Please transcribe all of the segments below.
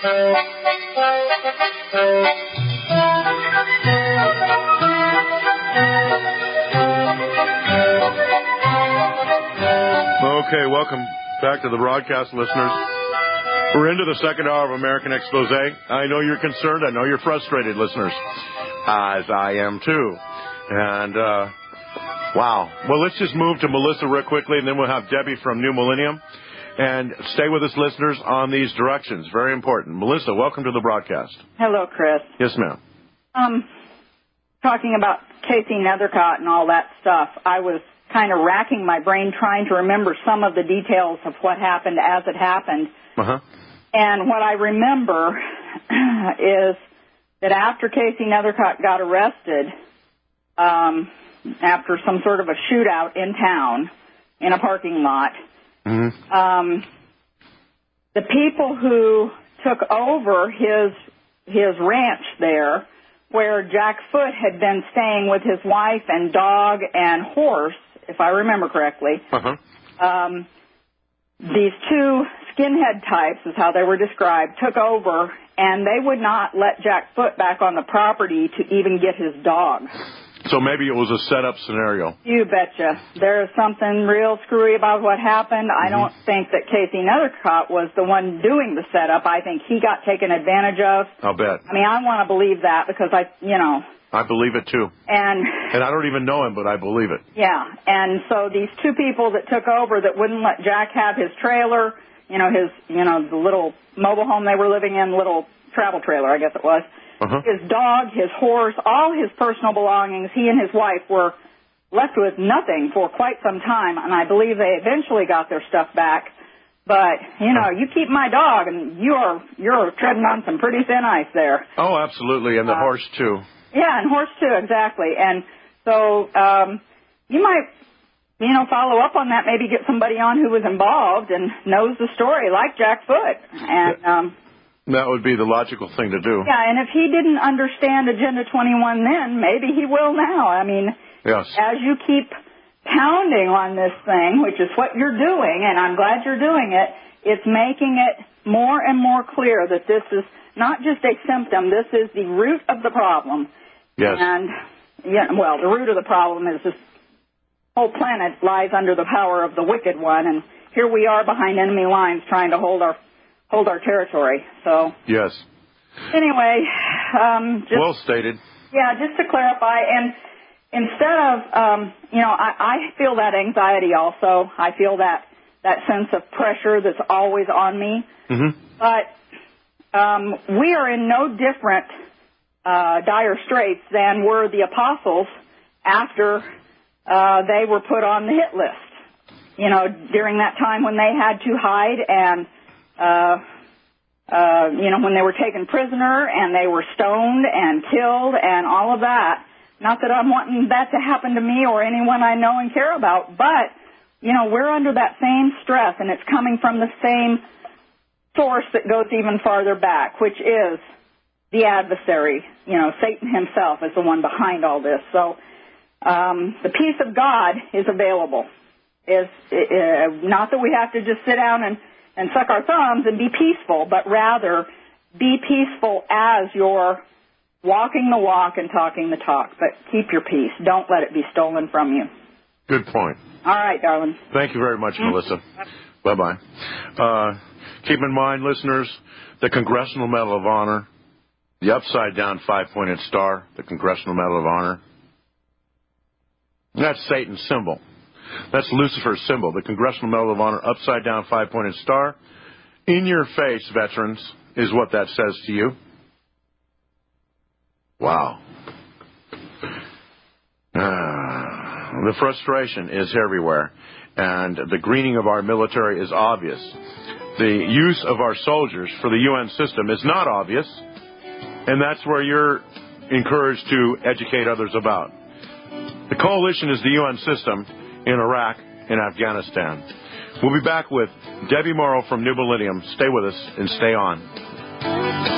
Okay, welcome back to the broadcast, listeners. We're into the second hour of American Expose. I know you're concerned. I know you're frustrated, listeners, as I am too. And, wow. Well, let's just move to Melissa real quickly, and then we'll have Debbie from New Millennium. And stay with us, listeners, on these directions. Very important. Melissa, welcome to the broadcast. Hello, Chris. Yes, ma'am. Talking about Casey Nethercott and all that stuff, I was kind of racking my brain trying to remember some of the details of what happened as it happened. Uh-huh. And what I remember is that after Casey Nethercott got arrested, after some sort of a shootout in town in a parking lot, the people who took over his ranch there, where Jack Foote had been staying with his wife and dog and horse, if I remember correctly, these two skinhead types, is how they were described, took over, and they would not let Jack Foote back on the property to even get his dog. So maybe it was a set-up scenario. You betcha. There is something real screwy about what happened. I don't think that Casey Nethercott was the one doing the setup. I think he got taken advantage of. I'll bet. I mean, I want to believe that because I believe it too. And I don't even know him, but I believe it. Yeah. And so these two people that took over that wouldn't let Jack have his trailer, the little mobile home they were living in, little travel trailer, I guess it was. His dog, his horse, all his personal belongings, he and his wife were left with nothing for quite some time, and I believe they eventually got their stuff back. But, you keep my dog, and you're treading on some pretty thin ice there. Oh, absolutely, and the horse, too. Yeah, and horse, too, exactly. And so you might, follow up on that, maybe get somebody on who was involved and knows the story, like Jack Foote. And that would be the logical thing to do. Yeah, and if he didn't understand Agenda 21 then, maybe he will now. I mean, yes. As you keep pounding on this thing, which is what you're doing, and I'm glad you're doing it, it's making it more and more clear that this is not just a symptom, this is the root of the problem. Yes. And, the root of the problem is this whole planet lies under the power of the wicked one, and here we are behind enemy lines trying to hold our territory. So yes. Anyway, well stated. Yeah, just to clarify, and instead of I feel that anxiety also. I feel that sense of pressure that's always on me. But we are in no different dire straits than were the apostles after they were put on the hit list. During that time when they had to hide and when they were taken prisoner and they were stoned and killed and all of that. Not that I'm wanting that to happen to me or anyone I know and care about, but, we're under that same stress, and it's coming from the same source that goes even farther back, which is the adversary. Satan himself is the one behind all this. So the peace of God is available. Not that we have to just sit down and suck our thumbs and be peaceful, but rather be peaceful as you're walking the walk and talking the talk. But keep your peace. Don't let it be stolen from you. Good point. All right, darling. Thank you very much, Melissa. Bye-bye. Keep in mind, listeners, the Congressional Medal of Honor, the upside-down 5-pointed star, the Congressional Medal of Honor, that's Satan's symbol. That's Lucifer's symbol, the Congressional Medal of Honor, upside-down 5-pointed star. In your face, veterans, is what that says to you. Wow. The frustration is everywhere, and the greening of our military is obvious. The use of our soldiers for the UN system is not obvious, and that's where you're encouraged to educate others about. The coalition is the UN system in Iraq and Afghanistan. We'll be back with Debbie Morrow from New Millennium. Stay with us and stay on.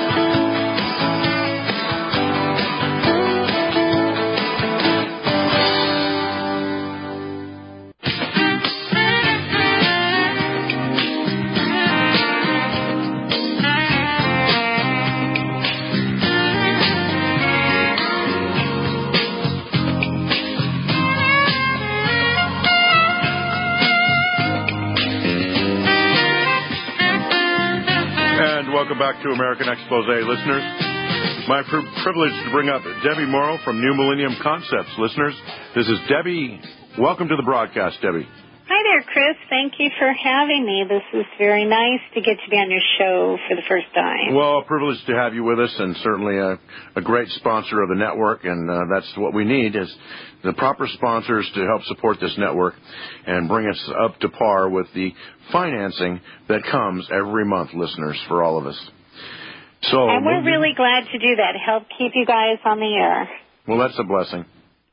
welcome back to American Expose, listeners. My privilege to bring up Debbie Morrow from New Millennium Concepts, listeners. This is Debbie. Welcome to the broadcast, Debbie. Hi there, Chris. Thank you for having me. This is very nice to get to be on your show for the first time. Well, a privilege to have you with us, and certainly a great sponsor of the network, and that's what we need is the proper sponsors to help support this network and bring us up to par with the financing that comes every month, listeners, for all of us. And we're really glad to do that, help keep you guys on the air. Well, that's a blessing.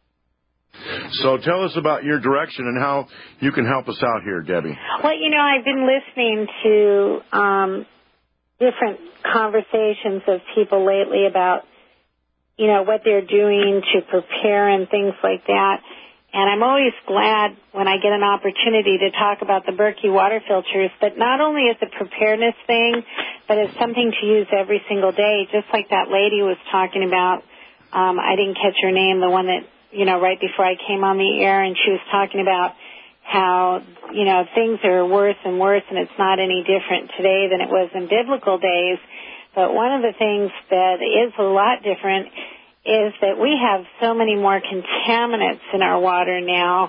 So tell us about your direction and how you can help us out here, Debbie. Well, I've been listening to different conversations of people lately about, what they're doing to prepare and things like that. And I'm always glad when I get an opportunity to talk about the Berkey water filters, but not only as a preparedness thing, but as something to use every single day, just like that lady was talking about. I didn't catch her name, the one that, right before I came on the air, and she was talking about how, things are worse and worse, and it's not any different today than it was in biblical days. But one of the things that is a lot different is that we have so many more contaminants in our water now,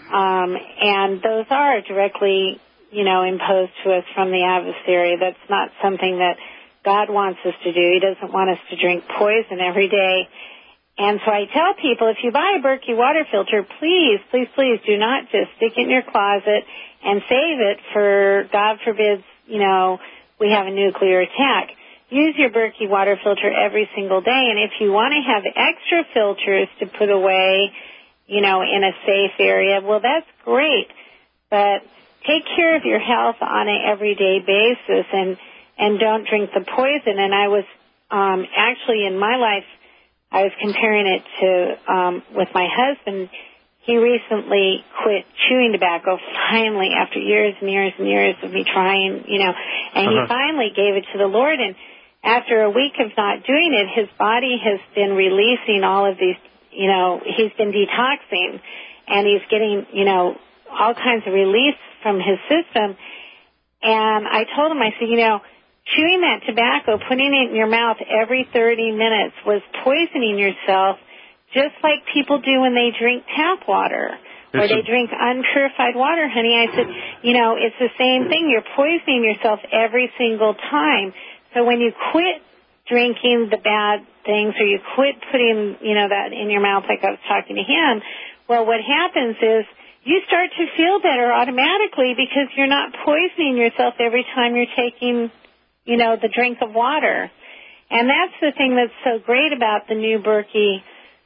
and those are directly, imposed to us from the adversary. That's not something that God wants us to do. He doesn't want us to drink poison every day. And so I tell people, if you buy a Berkey water filter, please, please, please do not just stick it in your closet and save it for, God forbids, we have a nuclear attack. Use your Berkey water filter every single day, and if you want to have extra filters to put away, in a safe area, well, that's great. But take care of your health on an everyday basis, and don't drink the poison. And I was actually in my life, I was comparing it to with my husband. He recently quit chewing tobacco, finally, after years and years and years of me trying, and he finally gave it to the Lord. And after a week of not doing it, his body has been releasing all of these, he's been detoxing, and he's getting, all kinds of release from his system. And I told him, I said, chewing that tobacco, putting it in your mouth every 30 minutes was poisoning yourself, just like people do when they drink tap water or they drink unpurified water, honey. I said, it's the same thing. You're poisoning yourself every single time. So when you quit drinking the bad things or you quit putting, that in your mouth like I was talking to him, well, what happens is you start to feel better automatically because you're not poisoning yourself every time you're taking, the drink of water. And that's the thing that's so great about the new Berkey,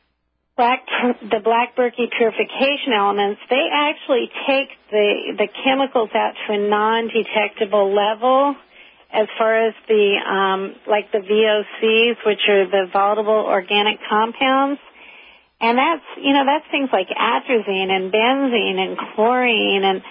the Black Berkey purification elements. They actually take the chemicals out to a non-detectable level as far as the, like the VOCs, which are the volatile organic compounds. And that's things like atrazine and benzene and chlorine and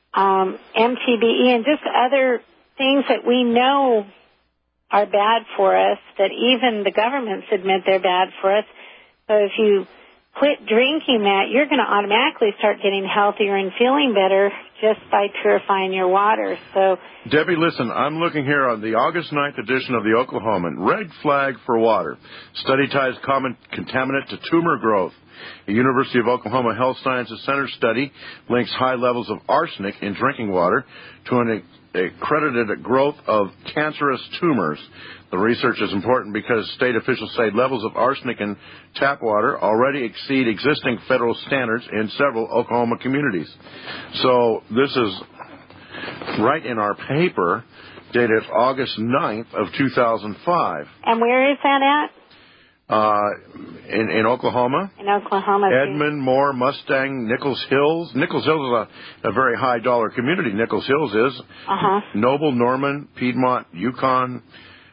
MTBE and just other things that we know are bad for us, that even the governments admit they're bad for us. So if you quit drinking that, you're going to automatically start getting healthier and feeling better just by purifying your water. So, Debbie, listen, I'm looking here on the August 9th edition of the Oklahoman. Red flag for water. Study ties common contaminant to tumor growth. A University of Oklahoma Health Sciences Center study links high levels of arsenic in drinking water to an accredited growth of cancerous tumors. The research is important because state officials say levels of arsenic in tap water already exceed existing federal standards in several Oklahoma communities. So this is right in our paper, dated August 9th of 2005. And where is that at? In Oklahoma. In Oklahoma. Edmond, Moore, Mustang, Nichols Hills. Nichols Hills is a very high dollar community. Nichols Hills is. Noble, Norman, Piedmont, Yukon.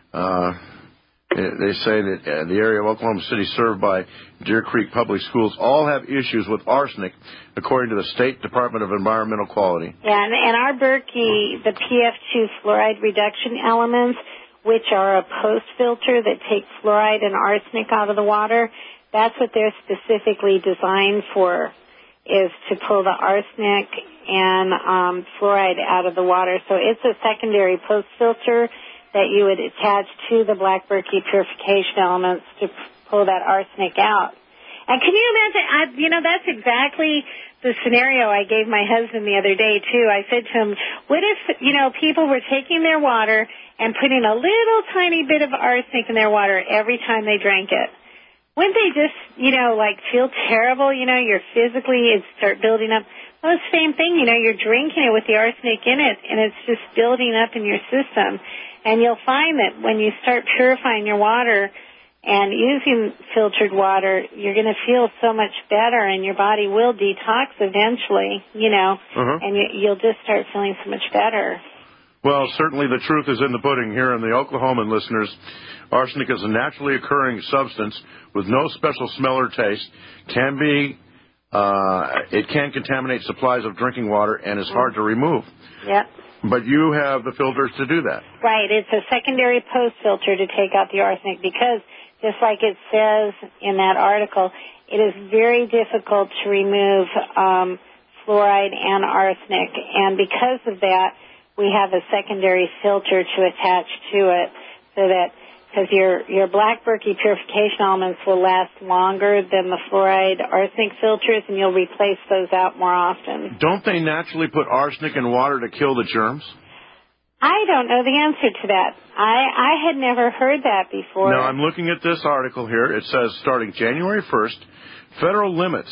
They say that the area of Oklahoma City served by Deer Creek Public Schools all have issues with arsenic, according to the State Department of Environmental Quality. Yeah, and our Berkey, the PF2 fluoride reduction elements, which are a post-filter that take fluoride and arsenic out of the water, that's what they're specifically designed for, is to pull the arsenic and fluoride out of the water. So it's a secondary post-filter that you would attach to the black Berkey purification elements to pull that arsenic out. And can you imagine, that's exactly the scenario I gave my husband the other day, too. I said to him, what if, people were taking their water and putting a little tiny bit of arsenic in their water every time they drank it? Wouldn't they just, feel terrible? You're physically, it'd start building up. Well, it's the same thing, you're drinking it with the arsenic in it, and it's just building up in your system. And you'll find that when you start purifying your water and using filtered water, you're going to feel so much better, and your body will detox eventually, and you'll just start feeling so much better. Well, certainly the truth is in the pudding here in the Oklahoman listeners. Arsenic is a naturally occurring substance with no special smell or taste. It can contaminate supplies of drinking water and is hard to remove. Yep. But you have the filters to do that. Right. It's a secondary post-filter to take out the arsenic because, just like it says in that article, it is very difficult to remove fluoride and arsenic. And because of that, we have a secondary filter to attach to it so that, because your black Berkey purification elements will last longer than the fluoride arsenic filters, and you'll replace those out more often. Don't they naturally put arsenic in water to kill the germs? I don't know the answer to that. I had never heard that before. Now, I'm looking at this article here. It says starting January 1st, federal limits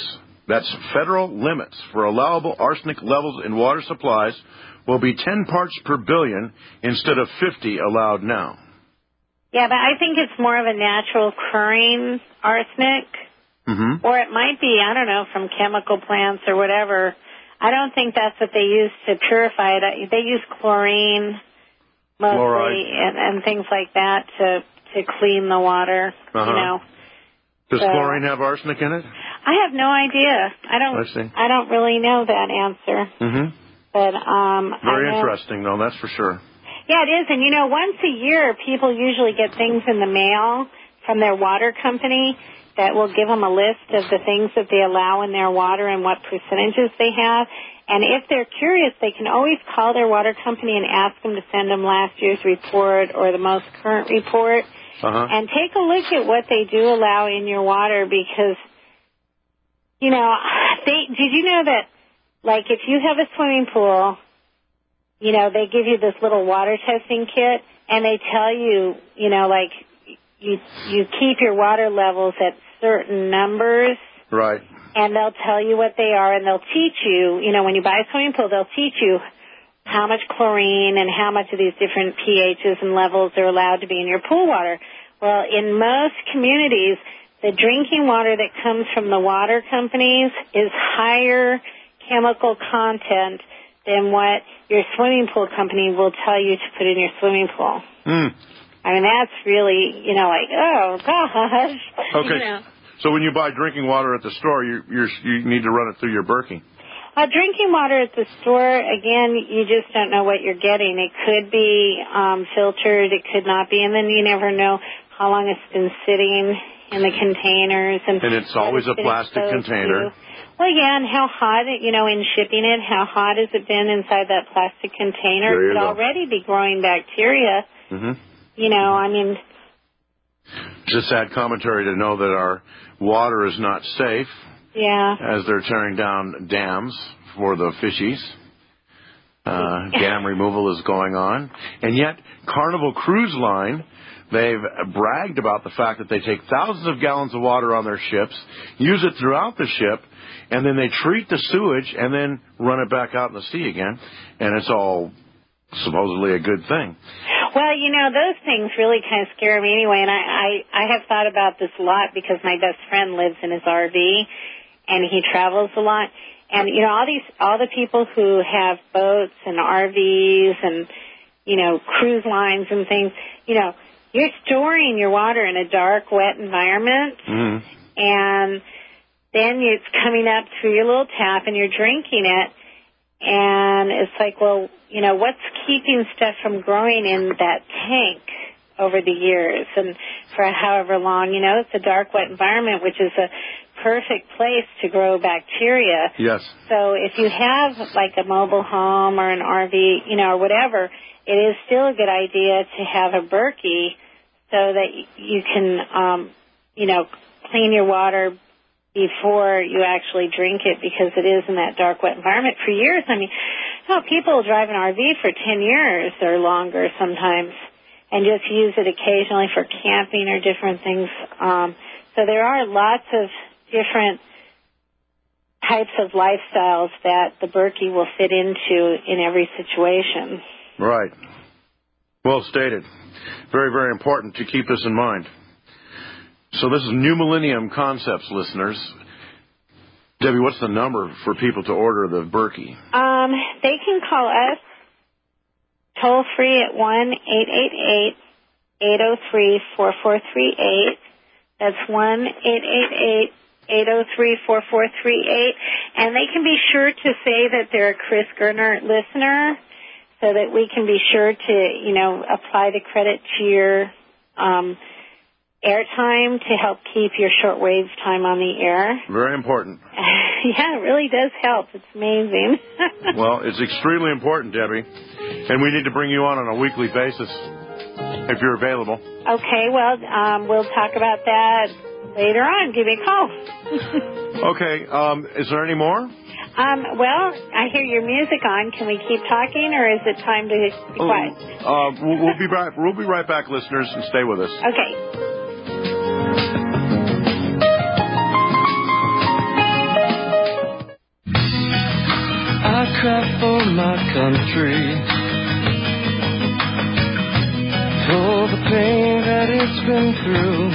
for allowable arsenic levels in water supplies will be 10 parts per billion instead of 50 allowed now. Yeah, but I think it's more of a natural occurring arsenic. Mm-hmm. Or it might be, I don't know, from chemical plants or whatever. I don't think that's what they use to purify it. They use chlorine mostly and things like that to clean the water, Does chlorine have arsenic in it? I have no idea. I don't really know that answer. Mm-hmm. But very interesting, though, that's for sure. Yeah, it is. And, once a year, people usually get things in the mail from their water company that will give them a list of the things that they allow in their water and what percentages they have. And if they're curious, they can always call their water company and ask them to send them last year's report or the most current report. And take a look at what they do allow in your water because, did you know that, like, if you have a swimming pool, they give you this little water testing kit, and they tell you, you keep your water levels at certain numbers. Right. And they'll tell you what they are, and they'll teach you, when you buy a swimming pool, they'll teach you how much chlorine and how much of these different pHs and levels are allowed to be in your pool water. Well, in most communities, the drinking water that comes from the water companies is higher chemical content than what your swimming pool company will tell you to put in your swimming pool. I mean, that's really, oh, gosh. Okay. So when you buy drinking water at the store, you need to run it through your Berkey. Drinking water at the store, again, you just don't know what you're getting. It could be filtered. It could not be. And then you never know how long it's been sitting in the containers. And it's always a plastic container. Well, yeah, and how hot, in shipping it, how hot has it been inside that plastic container? It could already be growing bacteria. Mm-hmm. It's a sad commentary to know that our water is not safe. Yeah. As they're tearing down dams for the fishies. Dam removal is going on. And yet, Carnival Cruise Line, they've bragged about the fact that they take thousands of gallons of water on their ships, use it throughout the ship, and then they treat the sewage and then run it back out in the sea again. And it's all supposedly a good thing. Well, those things really kind of scare me anyway. And I have thought about this a lot because my best friend lives in his RV and he travels a lot. And, all the people who have boats and RVs and, cruise lines and things, you're storing your water in a dark, wet environment. Mm-hmm. And then it's coming up through your little tap and you're drinking it. And it's like, well, what's keeping stuff from growing in that tank over the years and for however long? It's a dark, wet environment, which is a perfect place to grow bacteria. Yes. So if you have, like, a mobile home or an RV, or whatever, it is still a good idea to have a Berkey so that you can, clean your water before you actually drink it, because it is in that dark, wet environment. For years, people drive an RV for 10 years or longer sometimes and just use it occasionally for camping or different things. So there are lots of different types of lifestyles that the Berkey will fit into in every situation. Right. Well stated. Very, very important to keep this in mind. So this is New Millennium Concepts, listeners. Debbie, what's the number for people to order the Berkey? They can call us toll-free at 1-888-803-4438. That's 1-888-803-4438. And they can be sure to say that they're a Chris Gernert listener so that we can be sure to, apply the credit to your airtime to help keep your shortwave time on the air. Very important. Yeah, it really does help. It's amazing. Well, it's extremely important, Debbie. And we need to bring you on a weekly basis if you're available. Okay, well, we'll talk about that later on. Give me a call. Okay, is there any more? Well, I hear your music on. Can we keep talking, or is it time to be quiet? We'll be right back, listeners, and stay with us. Okay. I cry for my country, for the pain that it's been through.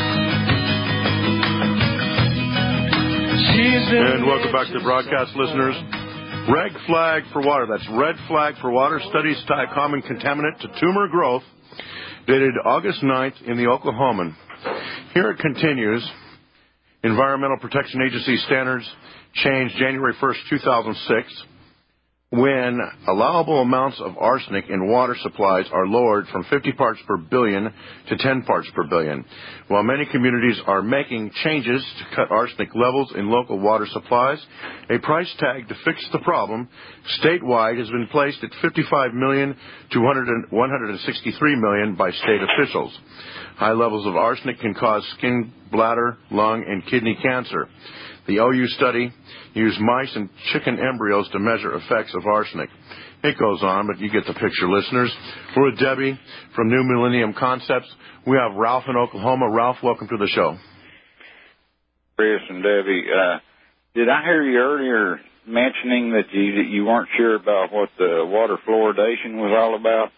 And welcome back to the broadcast, listeners. Red flag for water. That's red flag for water. Studies tie common contaminant to tumor growth. Dated August 9th in the Oklahoman. Here it continues. Environmental Protection Agency standards changed January 1st, 2006, when allowable amounts of arsenic in water supplies are lowered from 50 parts per billion to 10 parts per billion. While many communities are making changes to cut arsenic levels in local water supplies, a price tag to fix the problem statewide has been placed at $55 million to $163 million by state officials. High levels of arsenic can cause skin, bladder, lung, and kidney cancer. The OU study used mice and chicken embryos to measure effects of arsenic. It goes on, but you get the picture, listeners. We're with Debbie from New Millennium Concepts. We have Ralph in Oklahoma. Ralph, welcome to the show. Chris and Debbie, did I hear you earlier mentioning that you weren't sure about what the water fluoridation was all about?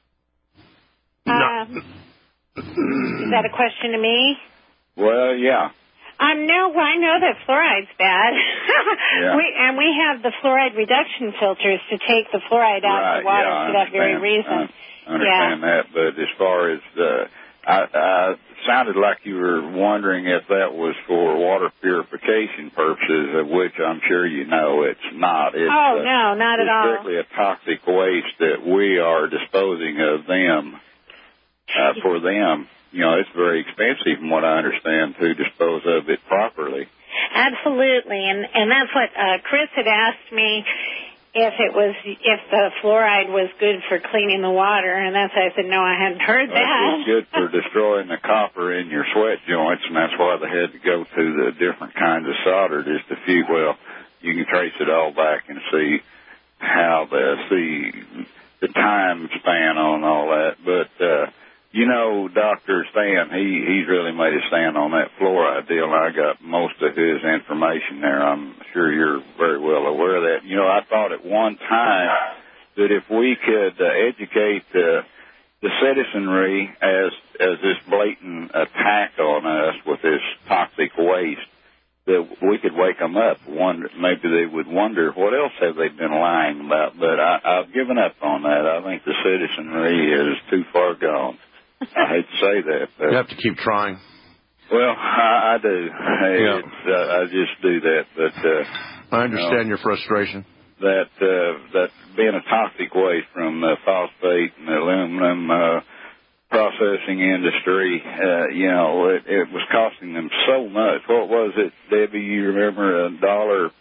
No. Is that a question to me? Well, yeah. No, I know that fluoride's bad. Yeah. We have the fluoride reduction filters to take the fluoride out of the water for that very reason. I understand that, but as far as I sounded like you were wondering if that was for water purification purposes, of which I'm sure you know it's not. It's, no, not at all. It's strictly a toxic waste that we are disposing of them for them. It's very expensive, from what I understand, to dispose of it properly. Absolutely, and that's what Chris had asked me if the fluoride was good for cleaning the water, and that's why I said no, I hadn't heard that. It's good for destroying the copper in your sweat joints, and that's why they had to go to the different kinds of solder just to few. Well, you can trace it all back and see how the time span on all that, but. Dr. Stan, he's really made a stand on that fluoride deal. I got most of his information there. I'm sure you're very well aware of that. I thought at one time that if we could educate the citizenry as this blatant attack on us with this toxic waste, that we could wake them up. Maybe they would wonder, what else have they been lying about? But I've given up on that. I think the citizenry is too far gone. I hate to say that. But you have to keep trying. Well, I do. Yeah. I just do that. But I understand your frustration. That being a toxic waste from the phosphate and the aluminum processing industry, it was costing them so much. What was it, Debbie? You remember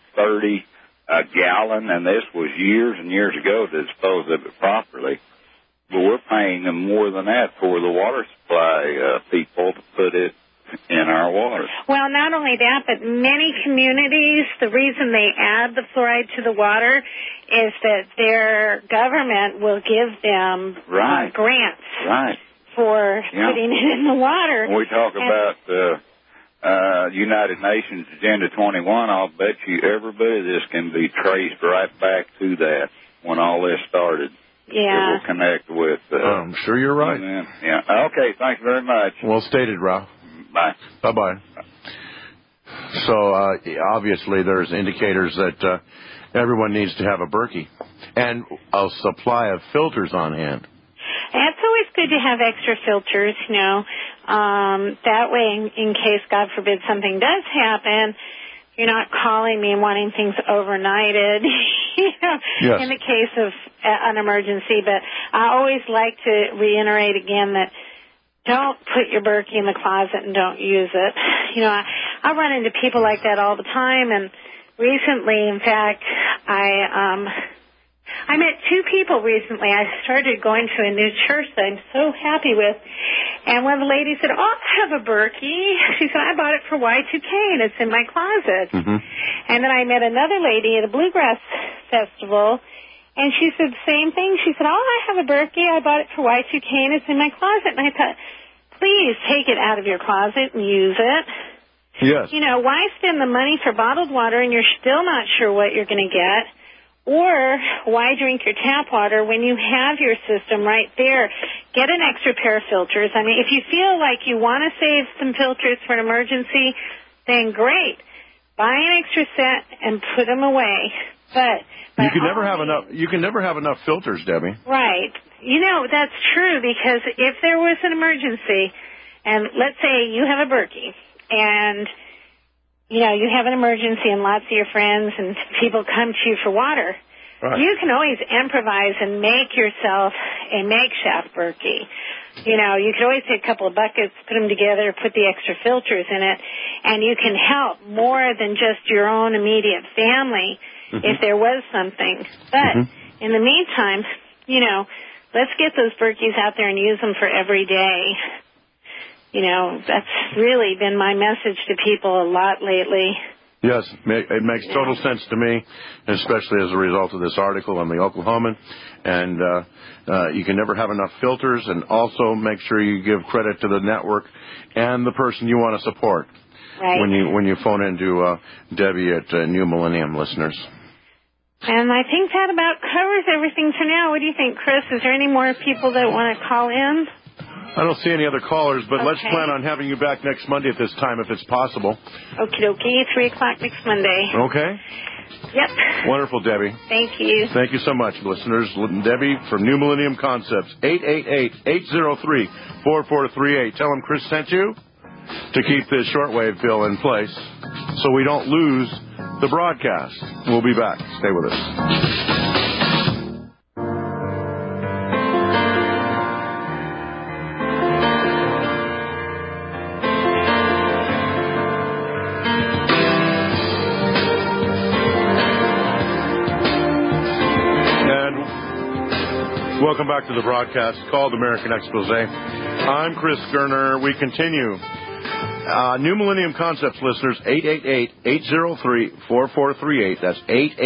$1.30 a gallon, and this was years and years ago to dispose of it properly. but we're paying them more than that for the water supply people to put it in our water. Well, not only that, but many communities, the reason they add the fluoride to the water is that their government will give them grants for putting it in the water. When we talk about United Nations Agenda 21, I'll bet you every bit of this can be traced right back to that when all this started. Yeah. It will connect with... I'm sure you're right. Yeah. Okay, thank you very much. Well stated, Ralph. Bye. Bye-bye. So, obviously, there's indicators that everyone needs to have a Berkey and a supply of filters on hand. It's always good to have extra filters, you know. That way, in case, God forbid, something does happen, you're not calling me and wanting things overnighted, you know, yes. in the case of an emergency. But I always like to reiterate again that don't put your Berkey in the closet and don't use it. You know, I run into people like that all the time, and recently, in fact, I met two people recently. I started going to a new church that I'm so happy with, and one of the ladies said, "Oh, I have a Berkey." She said, "I bought it for Y2K, and it's in my closet." Mm-hmm. And then I met another lady at a bluegrass festival, and she said the same thing. She said, "Oh, I have a Berkey. I bought it for Y2K, and it's in my closet." And I thought, please take it out of your closet and use it. Yes. You know, why spend the money for bottled water and you're still not sure what you're going to get? Or why drink your tap water when you have your system right there? Get an extra pair of filters. I mean, if you feel like you want to save some filters for an emergency, then great. Buy an extra set and put them away. But you can never have enough. You can never have enough filters, Debbie. Right. You know, that's true, because if there was an emergency, and let's say you have a Berkey, and you know, you have an emergency and lots of your friends and people come to you for water, right. You can always improvise and make yourself a makeshift Berkey. You know, you could always take a couple of buckets, put them together, put the extra filters in it, and you can help more than just your own immediate family if there was something. But in the meantime, you know, let's get those Berkeys out there and use them for every day. You know, that's really been my message to people a lot lately. Yes, it makes total sense to me, especially as a result of this article on the Oklahoman. And you can never have enough filters, and also make sure you give credit to the network and the person you want to support. Right. When you phone into Debbie at New Millennium, listeners. And I think that about covers everything for now. What do you think, Chris? Is there any more people that want to call in? I don't see any other callers, but let's plan on having you back next Monday at this time if it's possible. Okie dokie, 3 o'clock next Monday. Okay. Yep. Wonderful, Debbie. Thank you. Thank you so much, listeners. Debbie from New Millennium Concepts, 888-803-4438. Tell them Chris sent you to keep this shortwave bill in place so we don't lose the broadcast. We'll be back. Stay with us. Welcome back to the broadcast called American Expose. I'm Chris Gerner. We continue. New Millennium Concepts listeners, 888-803-4438. That's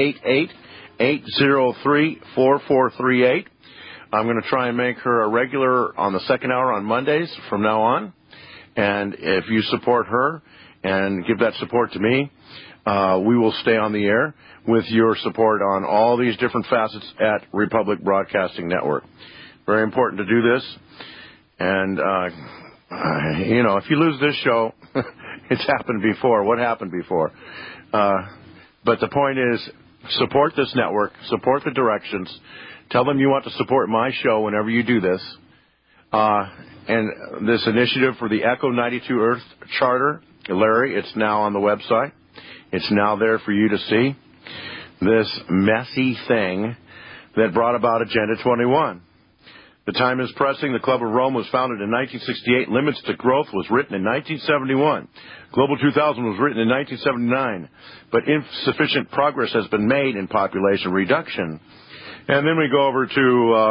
888-803-4438. I'm going to try and make her a regular on the second hour on Mondays from now on. And if you support her and give that support to me, we will stay on the air with your support on all these different facets at Republic Broadcasting Network. Very important to do this. And, you know, if you lose this show, it's happened before. What happened before? But the point is, support this network, support the directions. Tell them you want to support my show whenever you do this. And this initiative for the Echo 92 Earth Charter, Larry, it's now on the website. It's now there for you to see. This messy thing that brought about Agenda 21. The time is pressing. The Club of Rome was founded in 1968. Limits to Growth was written in 1971. Global 2000 was written in 1979. But insufficient progress has been made in population reduction. And then we go over to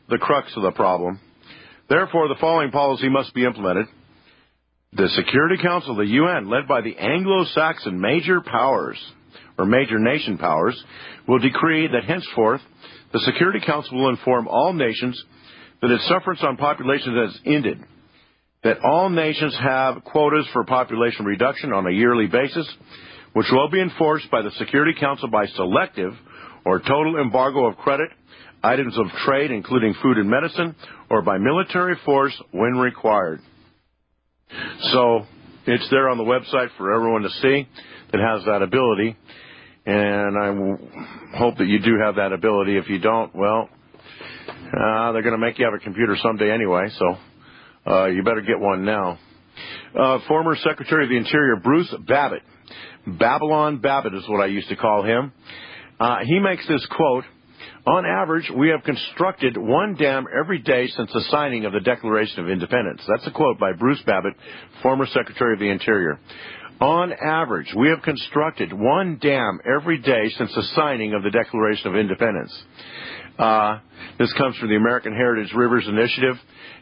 the crux of the problem. Therefore, the following policy must be implemented. The Security Council of the UN, led by the Anglo-Saxon major powers, or major nation powers, will decree that henceforth the Security Council will inform all nations that its sufferance on population has ended, that all nations have quotas for population reduction on a yearly basis, which will be enforced by the Security Council by selective or total embargo of credit, items of trade, including food and medicine, or by military force when required. So it's there on the website for everyone to see that has that ability, and I hope that you do have that ability. If you don't, well, they're going to make you have a computer someday anyway, so you better get one now. Former Secretary of the Interior Bruce Babbitt, Babylon Babbitt is what I used to call him, he makes this quote, "On average, we have constructed one dam every day since the signing of the Declaration of Independence." That's a quote by Bruce Babbitt, former Secretary of the Interior. On average, we have constructed one dam every day since the signing of the Declaration of Independence. This comes from the American Heritage Rivers Initiative.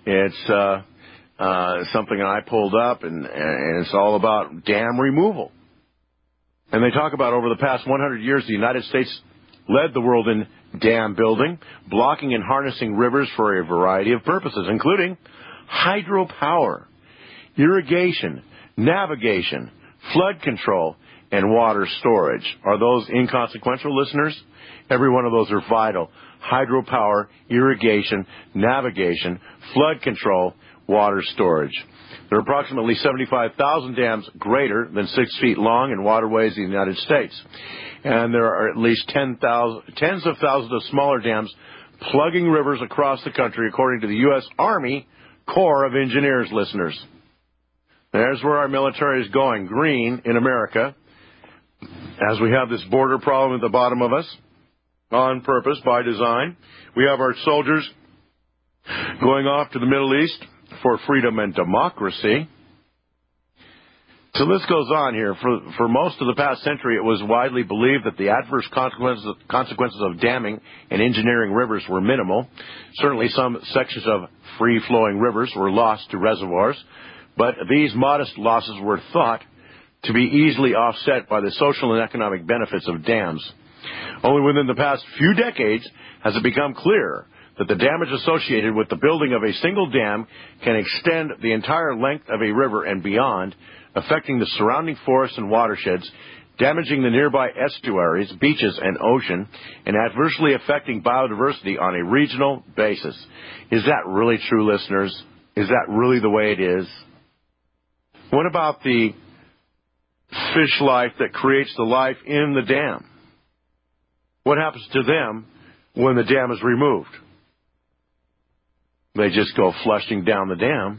It's something I pulled up, and it's all about dam removal. And they talk about over the past 100 years, the United States led the world in dam building, blocking and harnessing rivers for a variety of purposes, including hydropower, irrigation, navigation, flood control, and water storage. Are those inconsequential, listeners? Every one of those are vital. Hydropower, irrigation, navigation, flood control, water storage. There are approximately 75,000 dams greater than 6 feet long in waterways in the United States. And there are at least tens of thousands of smaller dams plugging rivers across the country, according to the U.S. Army Corps of Engineers, listeners. There's where our military is going, green in America, as we have this border problem at the bottom of us, on purpose, by design. We have our soldiers going off to the Middle East for freedom and democracy. So this goes on here. For most of the past century, it was widely believed that the adverse consequences of damming and engineering rivers were minimal. Certainly some sections of free-flowing rivers were lost to reservoirs, but these modest losses were thought to be easily offset by the social and economic benefits of dams. Only within the past few decades has it become clear that the damage associated with the building of a single dam can extend the entire length of a river and beyond, affecting the surrounding forests and watersheds, damaging the nearby estuaries, beaches, and ocean, and adversely affecting biodiversity on a regional basis. Is that really true, listeners? Is that really the way it is? What about the fish life that creates the life in the dam? What happens to them when the dam is removed? They just go flushing down the dam.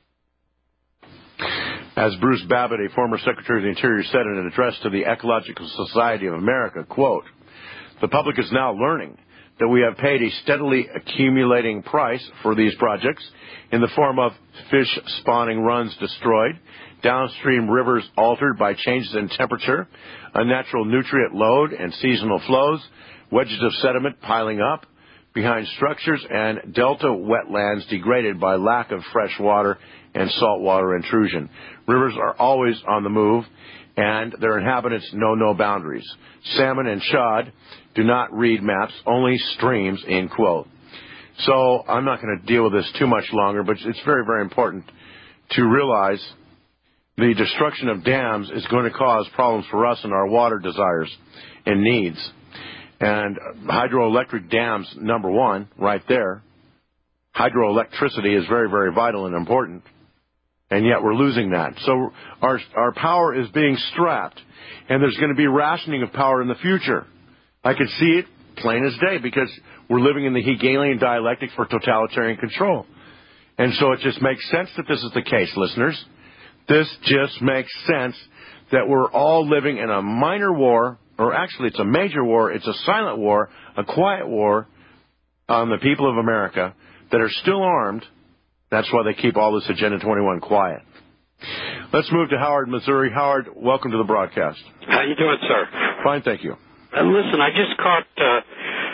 As Bruce Babbitt, a former Secretary of the Interior, said in an address to the Ecological Society of America, quote, "The public is now learning that we have paid a steadily accumulating price for these projects in the form of fish spawning runs destroyed, downstream rivers altered by changes in temperature, unnatural nutrient load and seasonal flows, wedges of sediment piling up behind structures, and delta wetlands degraded by lack of fresh water and saltwater intrusion. Rivers are always on the move, and their inhabitants know no boundaries. Salmon and shad do not read maps, only streams," end quote. So I'm not going to deal with this too much longer, but it's very, very important to realize the destruction of dams is going to cause problems for us and our water desires and needs. And hydroelectric dams, number one, right there. Hydroelectricity is very, very vital and important. And yet we're losing that. So our power is being strapped. And there's going to be rationing of power in the future. I can see it plain as day because we're living in the Hegelian dialectic for totalitarian control. And so it just makes sense that this is the case, listeners. This just makes sense that we're all living in a minor war, or actually it's a major war, it's a silent war, a quiet war on the people of America that are still armed. That's why they keep all this Agenda 21 quiet. Let's move to Howard, Missouri. Howard, welcome to the broadcast. How you doing, sir? Fine, thank you. Listen, I just caught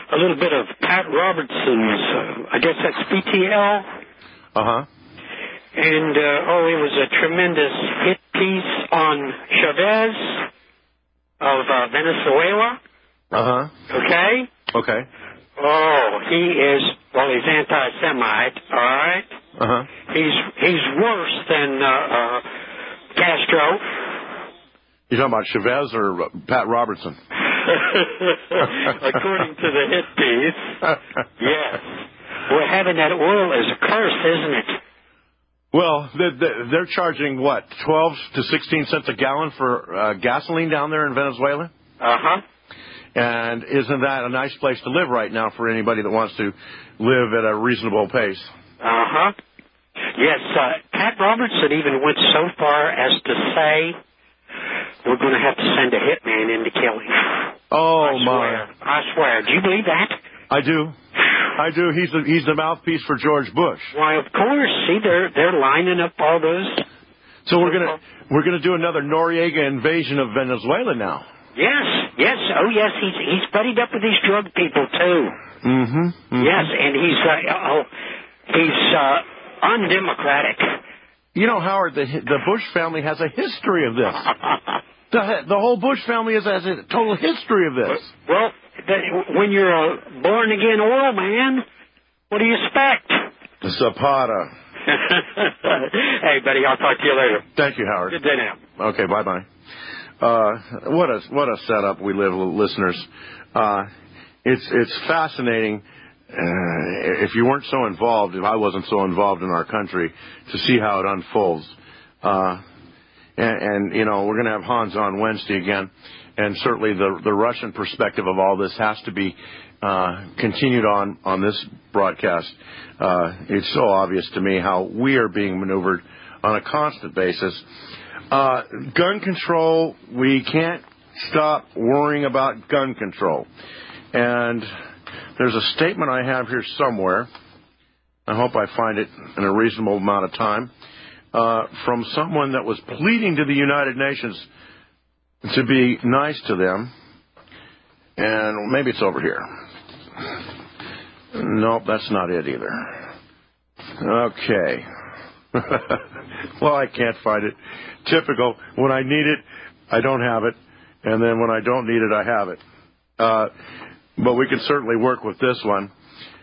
a little bit of Pat Robertson's, I guess that's BTL. Uh-huh. And, it was a tremendous hit piece on Chavez of Venezuela. Uh-huh. Okay? Okay. Oh, he's anti-Semite, all right? Uh-huh. He's worse than Castro. You talking about Chavez or Pat Robertson? According to the hit piece, yes. Well, having that oil is a curse, isn't it? Well, they're charging, what, 12 to 16 cents a gallon for gasoline down there in Venezuela? Uh-huh. And isn't that a nice place to live right now for anybody that wants to live at a reasonable pace? Uh-huh. Yes, Pat Robertson even went so far as to say we're going to have to send a hitman in to kill him. Oh, I swear. Do you believe that? I do. He's the mouthpiece for George Bush. Why, of course. See, they're lining up all those. So we're gonna do another Noriega invasion of Venezuela now. Yes. Oh, yes. He's buddied up with these drug people too. Mm-hmm. Yes, and he's undemocratic. You know, Howard, the Bush family has a history of this. The whole Bush family has a total history of this. Well, when you're a born-again oil man, what do you expect? Zapata. Hey, buddy, I'll talk to you later. Thank you, Howard. Good day now. Okay, bye-bye. What a setup we live, listeners. It's fascinating. If you weren't so involved, if I wasn't so involved in our country, to see how it unfolds. And you know, we're going to have Hans on Wednesday again, and certainly the Russian perspective of all this has to be continued on this broadcast. It's so obvious to me how we are being maneuvered on a constant basis. Gun control, we can't stop worrying about gun control. And there's a statement I have here somewhere. I hope I find it in a reasonable amount of time. From someone that was pleading to the United Nations to be nice to them. And maybe it's over here. Nope, that's not it either. Okay. Well, I can't find it. Typical. When I need it, I don't have it. And then when I don't need it, I have it. But we can certainly work with this one.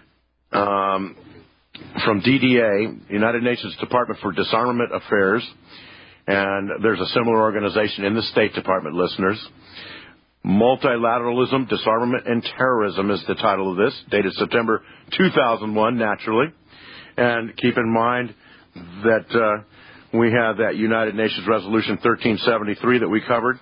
From DDA, United Nations Department for Disarmament Affairs. And there's a similar organization in the State Department, listeners. Multilateralism, Disarmament, and Terrorism is the title of this, dated September 2001, naturally. And keep in mind that we have that United Nations Resolution 1373 that we covered.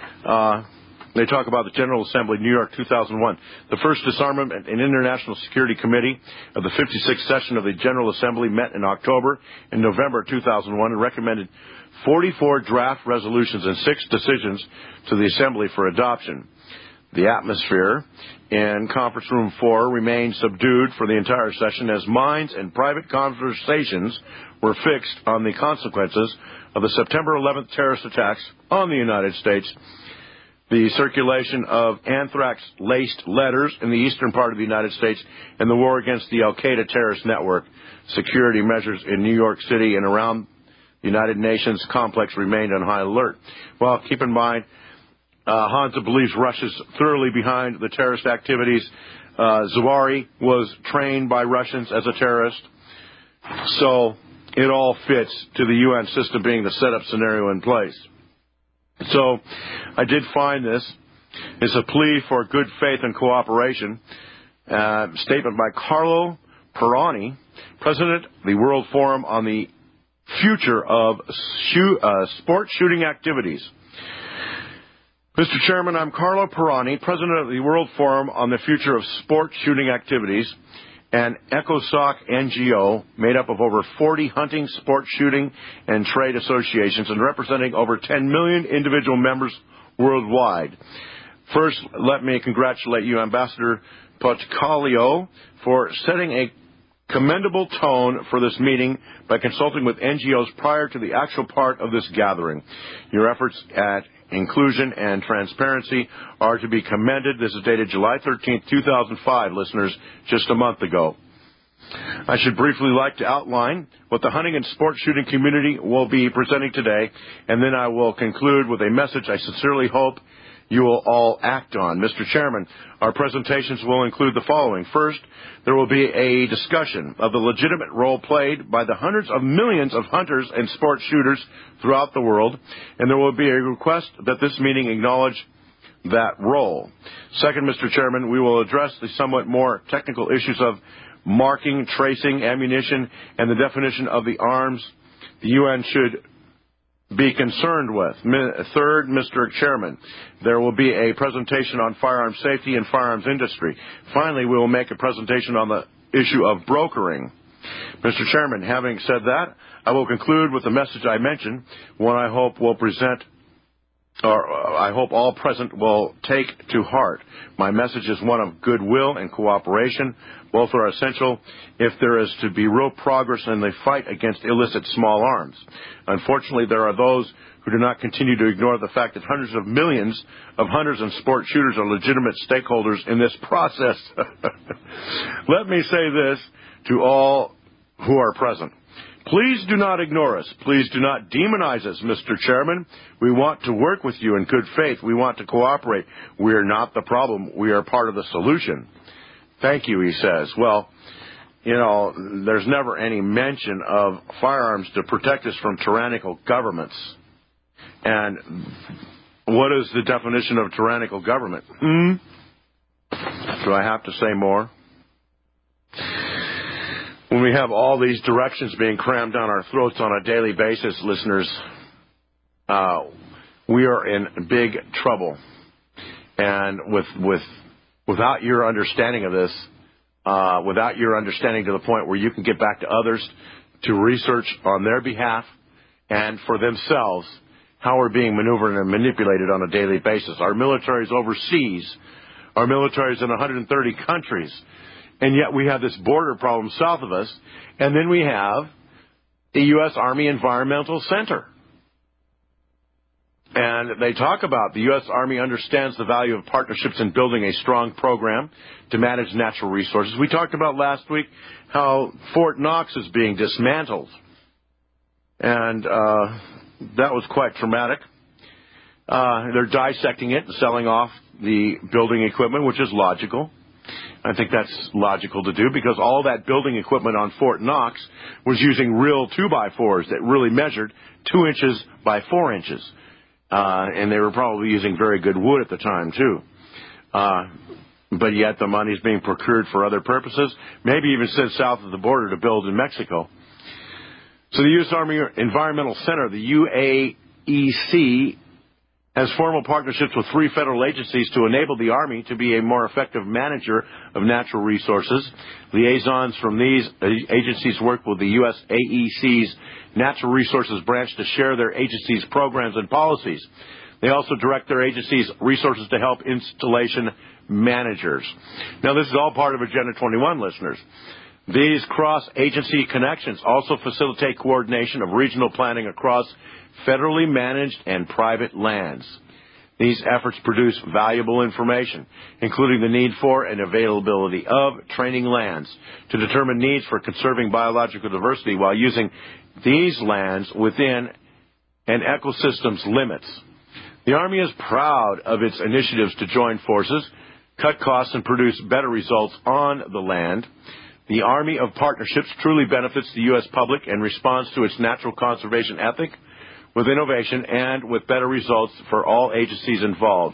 They talk about the General Assembly, New York, 2001. The first Disarmament and International Security Committee of the 56th session of the General Assembly met in October and November 2001 and recommended 44 draft resolutions and 6 decisions to the Assembly for adoption. The atmosphere in Conference Room 4 remained subdued for the entire session as minds and private conversations were fixed on the consequences of the September 11th terrorist attacks on the United States, the circulation of anthrax-laced letters in the eastern part of the United States, and the war against the Al-Qaeda terrorist network. Security measures in New York City and around the United Nations complex remained on high alert. Well, keep in mind, Hansa believes Russia's thoroughly behind the terrorist activities. Zawahiri was trained by Russians as a terrorist. So it all fits to the UN system being the setup scenario in place. So I did find this. It's a plea for good faith and cooperation. Statement by Carlo Perroni, President of the World Forum on the Future of Sport Shooting Activities. Mr. Chairman, I'm Carlo Perroni, President of the World Forum on the Future of Sport Shooting Activities, an ECOSOC NGO made up of over 40 hunting, sport shooting, and trade associations and representing over 10 million individual members worldwide. First, let me congratulate you, Ambassador Potcalio, for setting a commendable tone for this meeting by consulting with NGOs prior to the actual part of this gathering. Your efforts at inclusion, and transparency are to be commended. This is dated July 13th, 2005, listeners, just a month ago. I should briefly like to outline what the hunting and sport shooting community will be presenting today, and then I will conclude with a message I sincerely hope you will all act on. Mr. Chairman, our presentations will include the following. First, there will be a discussion of the legitimate role played by the hundreds of millions of hunters and sport shooters throughout the world, and there will be a request that this meeting acknowledge that role. Second, Mr. Chairman, we will address the somewhat more technical issues of marking, tracing, ammunition, and the definition of the arms the UN should be concerned with. Third, Mr. Chairman, there will be a presentation on firearms safety and firearms industry. Finally, we will make a presentation on the issue of brokering. Mr. Chairman, having said that, I will conclude with the message I mentioned, one I hope will present, or I hope all present will take to heart. My message is one of goodwill and cooperation. Both are essential if there is to be real progress in the fight against illicit small arms. Unfortunately, there are those who do not continue to ignore the fact that hundreds of millions of hunters and sport shooters are legitimate stakeholders in this process. Let me say this to all who are present. Please do not ignore us. Please do not demonize us, Mr. Chairman. We want to work with you in good faith. We want to cooperate. We are not the problem. We are part of the solution. Thank you, he says. Well, you know, there's never any mention of firearms to protect us from tyrannical governments. And what is the definition of tyrannical government? Do I have to say more? When we have all these directions being crammed down our throats on a daily basis, listeners, we are in big trouble. And without your understanding of this, without your understanding to the point where you can get back to others to research on their behalf and for themselves how we're being maneuvered and manipulated on a daily basis. Our military is overseas. Our military is in 130 countries. And yet we have this border problem south of us. And then we have the U.S. Army Environmental Center. And they talk about the U.S. Army understands the value of partnerships in building a strong program to manage natural resources. We talked about last week how Fort Knox is being dismantled. And that was quite traumatic. They're dissecting it and selling off the building equipment, which is logical. I think that's logical to do because all that building equipment on Fort Knox was using real 2x4s that really measured 2 inches by 4 inches. And they were probably using very good wood at the time, too. But yet the money is being procured for other purposes, maybe even sent south of the border to build in Mexico. So the U.S. Army Environmental Center, the UAEC, has formal partnerships with 3 federal agencies to enable the Army to be a more effective manager of natural resources. Liaisons from these agencies work with the USAEC's Natural Resources Branch to share their agency's programs and policies. They also direct their agency's resources to help installation managers. Now, this is all part of Agenda 21, listeners. These cross-agency connections also facilitate coordination of regional planning across federally managed and private lands. These efforts produce valuable information, including the need for and availability of training lands to determine needs for conserving biological diversity while using these lands within an ecosystem's limits. The Army is proud of its initiatives to join forces, cut costs, and produce better results on the land. The Army of Partnerships truly benefits the U.S. public and responds to its natural conservation ethic with innovation and with better results for all agencies involved.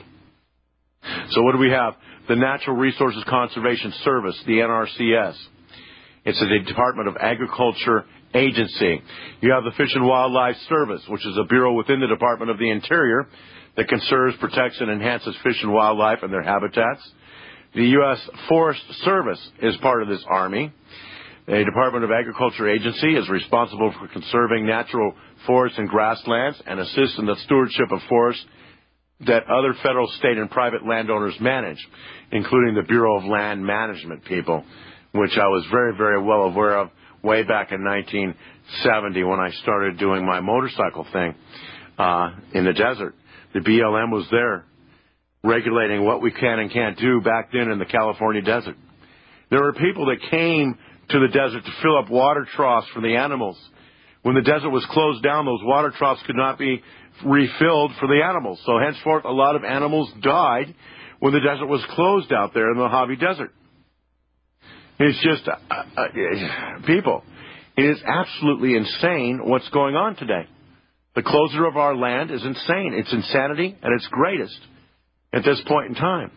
So what do we have? The Natural Resources Conservation Service, the NRCS. It's a Department of Agriculture agency. You have the Fish and Wildlife Service, which is a bureau within the Department of the Interior that conserves, protects, and enhances fish and wildlife and their habitats. The U.S. Forest Service is part of this Army. The Department of Agriculture agency is responsible for conserving natural forests and grasslands and assists in the stewardship of forests that other federal, state, and private landowners manage, including the Bureau of Land Management people, which I was very, very well aware of way back in 1970 when I started doing my motorcycle thing in the desert. The BLM was there regulating what we can and can't do back then in the California desert. There were people that came to the desert to fill up water troughs for the animals. When the desert was closed down, those water troughs could not be refilled for the animals. So henceforth, a lot of animals died when the desert was closed out there in the Mojave Desert. It's just, people, it is absolutely insane what's going on today. The closure of our land is insane. It's insanity at its greatest at this point in time.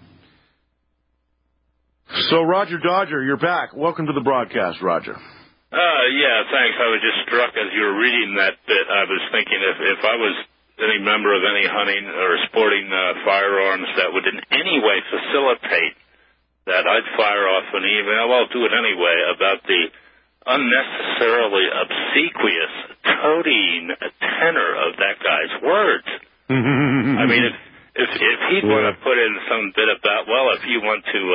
So, Roger Dodger, you're back. Welcome to the broadcast, Roger. Yeah, thanks. I was just struck as you were reading that bit. I was thinking if I was any member of any hunting or sporting firearms that would in any way facilitate that, I'd fire off an email, I'll do it anyway, about the unnecessarily obsequious, toadying tenor of that guy's words. I mean, if he'd want to put in some bit about, well, if you want to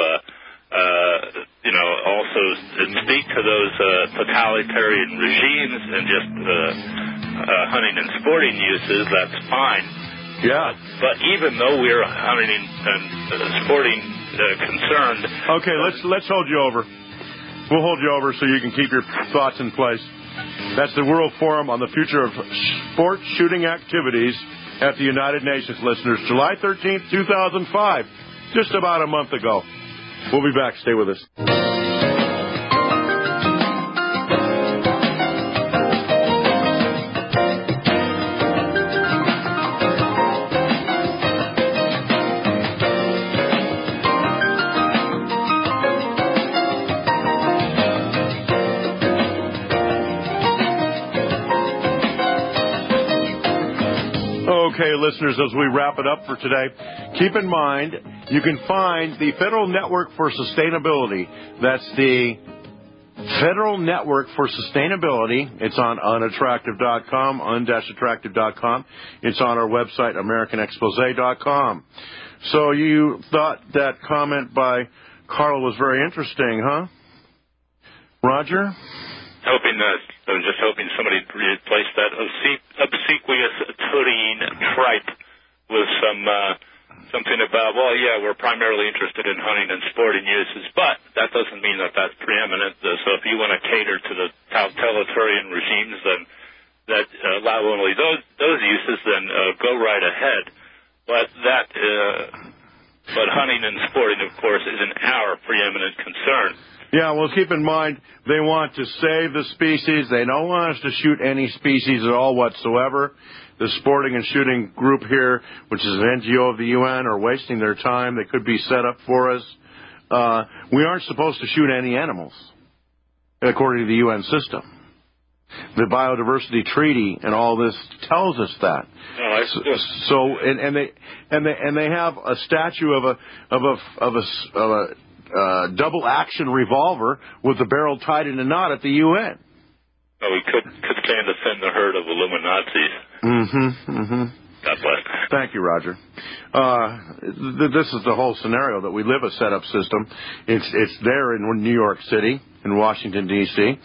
also speak to those totalitarian regimes and just hunting and sporting uses, that's fine. Yeah. But even though we're hunting and sporting concerned... Okay, let's hold you over. We'll hold you over so you can keep your thoughts in place. That's the World Forum on the Future of Sport Shooting Activities at the United Nations, listeners. July 13th, 2005, just about a month ago. We'll be back. Stay with us. Okay, listeners, as we wrap it up for today, keep in mind you can find the Federal Network for Sustainability. That's the Federal Network for Sustainability. It's on unattractive.com, un-attractive.com. It's on our website, americanexpose.com. So you thought that comment by Carl was very interesting, huh? Roger? I was just hoping somebody replaced that obsequious toadying tripe with something about, well, yeah, we're primarily interested in hunting and sporting uses, but that doesn't mean that that's preeminent. So if you want to cater to the totalitarian regimes then that allow only those uses, then go right ahead. But but hunting and sporting, of course, is our preeminent concern. Yeah, well, keep in mind, they want to save the species. They don't want us to shoot any species at all whatsoever. The Sporting and Shooting Group here, which is an NGO of the UN, are wasting their time. They could be set up for us. We aren't supposed to shoot any animals, according to the UN system. The Biodiversity Treaty and all this tells us that. So, and they have a statue of a double action revolver with the barrel tied in a knot at the UN. Oh, we could stand to thin the herd of Illuminatis. God bless. Thank you, Roger. This is the whole scenario that we live a setup system. It's there in New York City, in Washington, D.C.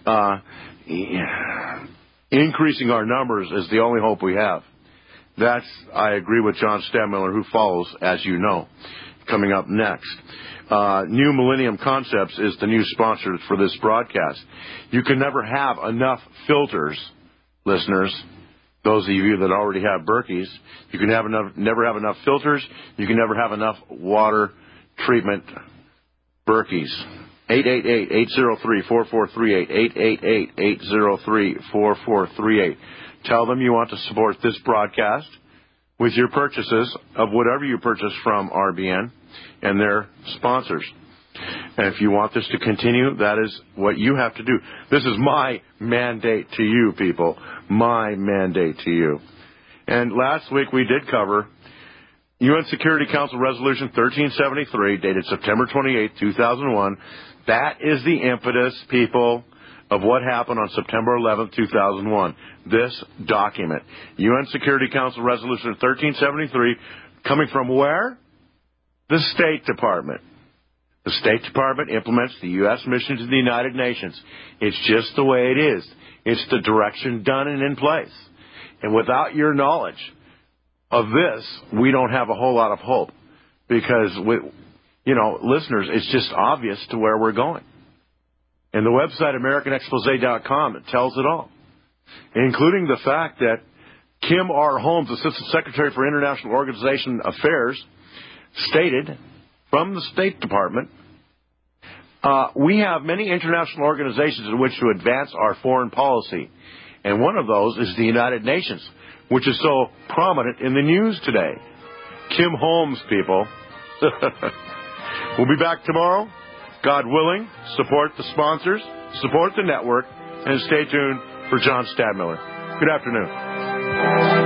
Increasing our numbers is the only hope we have. I agree with John Stadtmiller, who follows, as you know, coming up next. New Millennium Concepts is the new sponsor for this broadcast. You can never have enough filters, listeners. Those of you that already have Berkeys, you can never have enough filters. You can never have enough water treatment Berkeys. 888-803-4438. 888-803-4438. Tell them you want to support this broadcast with your purchases of whatever you purchase from RBN and their sponsors. And if you want this to continue, that is what you have to do. This is my mandate to you, people. My mandate to you. And last week we did cover UN Security Council Resolution 1373, dated September 28, 2001. That is the impetus, people, of what happened on September 11, 2001. This document. UN Security Council Resolution 1373, coming from where? The State Department. The State Department implements the U.S. mission to the United Nations. It's just the way it is. It's the direction done and in place. And without your knowledge of this, we don't have a whole lot of hope because, listeners, it's just obvious to where we're going. And the website, AmericanExpose.com, it tells it all, including the fact that Kim R. Holmes, Assistant Secretary for International Organization Affairs, stated from the State Department, we have many international organizations in which to advance our foreign policy. And one of those is the United Nations, which is so prominent in the news today. Kim Holmes, people. We'll be back tomorrow, God willing. Support the sponsors, support the network, and stay tuned for John Stadtmiller. Good afternoon.